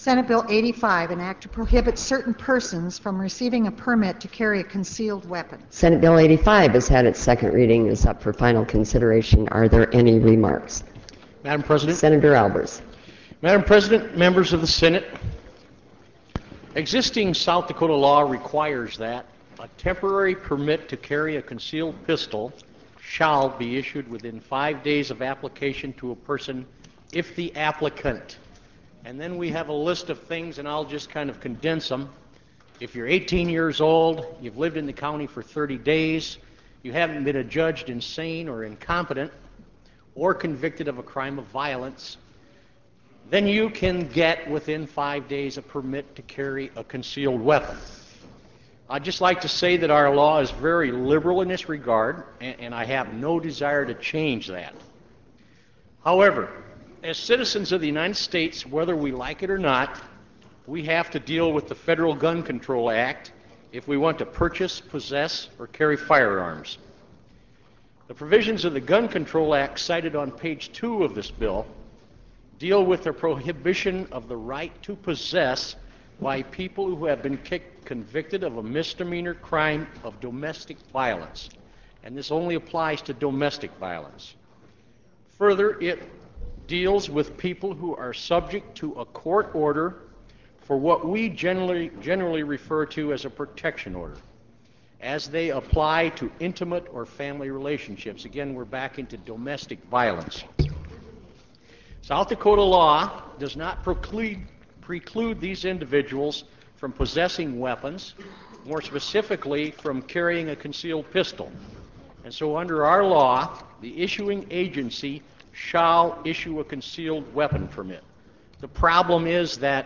Senate Bill 85, an act to prohibit certain persons from receiving a permit to carry a concealed weapon. Senate Bill 85 has had its second reading, is up for final consideration. Are there any remarks? Madam President. Senator Albers. Madam President, members of the Senate, existing South Dakota law requires that a temporary permit to carry a concealed pistol shall be issued within 5 days of application to a person if the applicant. And then we have a list of things, and I'll just kind of condense them. If you're 18 years old, you've lived in the county for 30 days, you haven't been adjudged insane or incompetent, or convicted of a crime of violence, then you can get within 5 days a permit to carry a concealed weapon. I'd just like to say that our law is very liberal in this regard, and I have no desire to change that. However, as citizens of the United States, whether we like it or not, we have to deal with the Federal Gun Control Act if we want to purchase, possess, or carry firearms. The provisions of the Gun Control Act cited on page 2 of this bill deal with the prohibition of the right to possess by people who have been convicted of a misdemeanor crime of domestic violence. And this only applies to domestic violence. Further, it deals with people who are subject to a court order for what we generally refer to as a protection order, as they apply to intimate or family relationships. Again, we're back into domestic violence. South Dakota law does not preclude these individuals from possessing weapons, more specifically from carrying a concealed pistol. And so under our law, the issuing agency shall issue a concealed weapon permit. The problem is that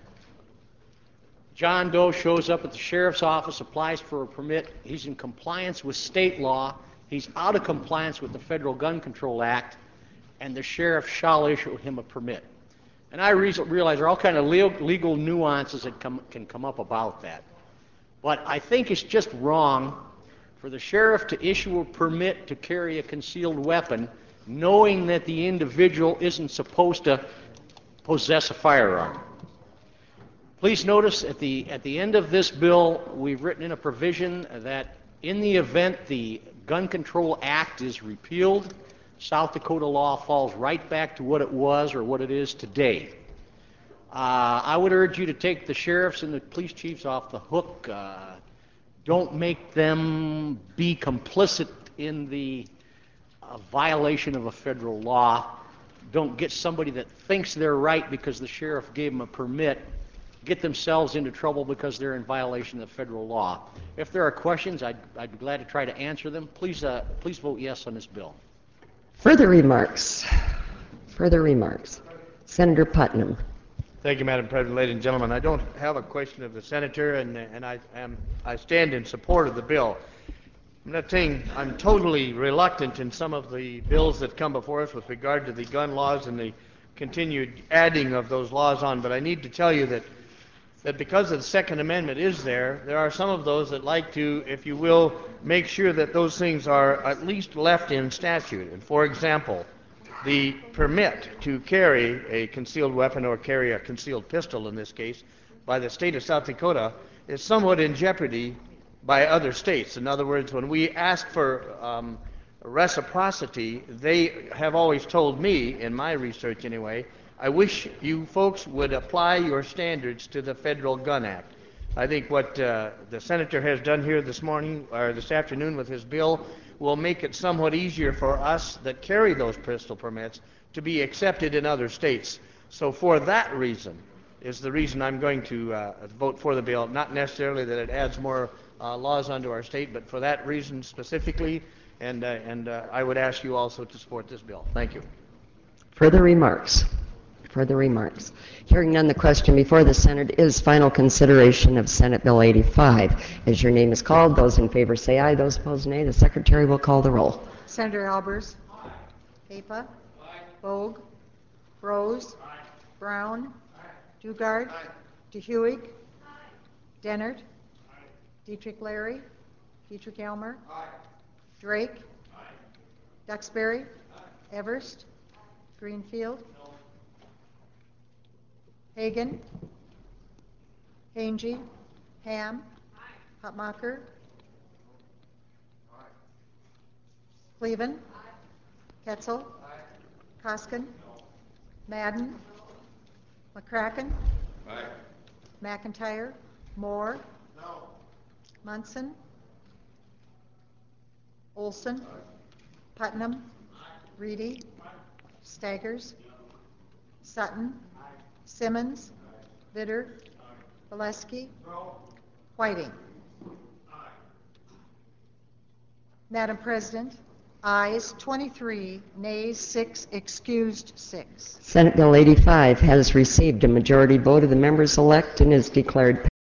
John Doe shows up at the sheriff's office, applies for a permit, he's in compliance with state law, he's out of compliance with the Federal Gun Control Act, and the sheriff shall issue him a permit. And I realize there are all kinds of legal nuances that can come up about that. But I think it's just wrong for the sheriff to issue a permit to carry a concealed weapon knowing that the individual isn't supposed to possess a firearm. Please notice at the end of this bill, we've written in a provision that in the event the Gun Control Act is repealed, South Dakota law falls right back to what it was or what it is today. I would urge you to take the sheriffs and the police chiefs off the hook. Don't make them be complicit in the violation of a federal law. Don't get somebody that thinks they're right because the sheriff gave them a permit, get themselves into trouble because they're in violation of federal law. If there are questions, I'd be glad to try to answer them. Please vote yes on this bill. Further remarks? Further remarks? Senator Putnam. Thank you, Madam President. Ladies and gentlemen, I don't have a question of the senator, and I stand in support of the bill. I'm not saying I'm totally reluctant in some of the bills that come before us with regard to the gun laws and the continued adding of those laws on, but I need to tell you that because the Second Amendment is there are some of those that like to, if you will, make sure that those things are at least left in statute. And for example, the permit to carry a concealed weapon or carry a concealed pistol in this case by the state of South Dakota is somewhat in jeopardy by other states. In other words, when we ask for reciprocity, they have always told me, in my research anyway, I wish you folks would apply your standards to the Federal Gun Act. I think what the senator has done here this morning or this afternoon with his bill will make it somewhat easier for us that carry those pistol permits to be accepted in other states. So for that reason is the reason I'm going to vote for the bill, not necessarily that it adds more laws onto our state, but for that reason specifically, and I would ask you also to support this bill. Thank you. Further remarks? Further remarks? Hearing none, the question before the Senate is final consideration of Senate Bill 85. As your name is called, those in favor say aye, those opposed nay. The Secretary will call the roll. Senator Albers? Aye. Papa? Aye. Bogue? Rose? Aye. Brown? Aye. Dugard? Aye. DeHuig? Aye. Dennert? Aye. Dietrich Larry? Dietrich Elmer? Aye. Drake? Aye. Duxbury? Aye. Everst? Greenfield? No. Hagan? Angie, Ham, Hotmacher, Cleven, Ketzel, Koskin, Madden, McCracken, McIntyre, Moore, Munson, Olson, Putnam, Reedy, Staggers, Sutton, Simmons, Vitter, Valesky, Whiting. Madam President, ayes 23, nays 6, excused 6. Senate Bill 85 has received a majority vote of the members elect and is declared